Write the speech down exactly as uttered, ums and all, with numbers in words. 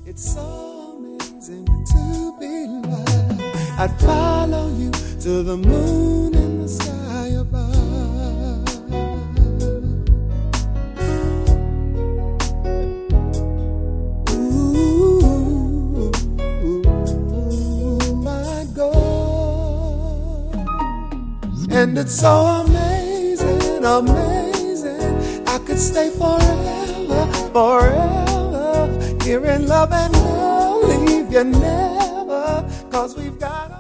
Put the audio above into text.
It's so amazing to be loved. I'd follow you to the moon and the sky above. Ooh, my God. And it's so amazing, amazing. I could stay forever, forever. Here in love and we'll leave you never, 'cause we've got